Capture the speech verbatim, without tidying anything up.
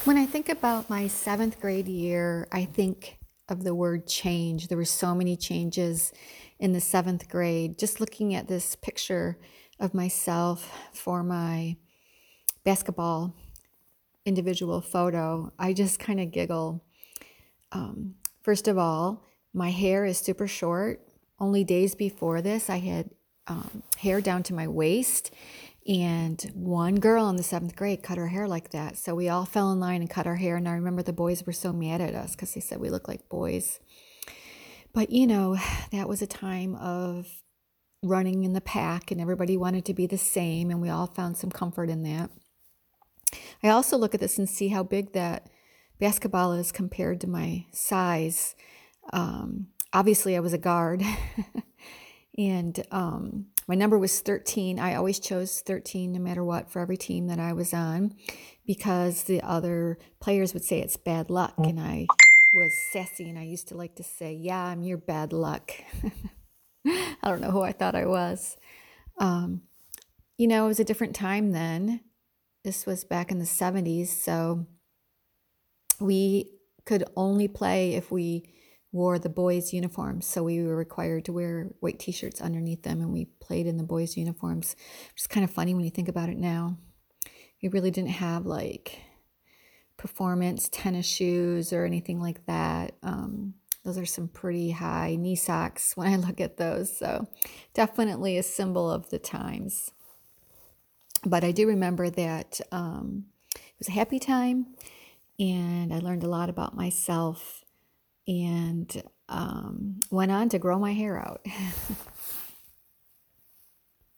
When I think about my seventh grade year, I think of the word change. There were so many changes in the seventh grade. Just looking at this picture of myself for my basketball individual photo, I just kind of giggle. Um, first of all, my hair is super short. Only days before this, I had um, hair down to my waist. And one girl in the seventh grade cut her hair like that. So we all fell in line and cut our hair. And I remember the boys were so mad at us because they said we looked like boys. But, you know, that was a time of running in the pack and everybody wanted to be the same. And we all found some comfort in that. I also look at this and see how big that basketball is compared to my size. Um, obviously, I was a guard. And um, my number was thirteen. I always chose thirteen no matter what for every team that I was on because the other players would say it's bad luck. And I was sassy and I used to like to say, yeah, I'm your bad luck. I don't know who I thought I was. Um, you know, it was a different time then. This was back in the seventies. So we could only play if we wore the boys' uniforms, so we were required to wear white t-shirts underneath them, and we played in the boys' uniforms. It's kind of funny when you think about it now. We really didn't have like performance tennis shoes or anything like that. Um, those are some pretty high knee socks when I look at those, so definitely a symbol of the times. But I do remember that um, it was a happy time, and I learned a lot about myself and um, went on to grow my hair out.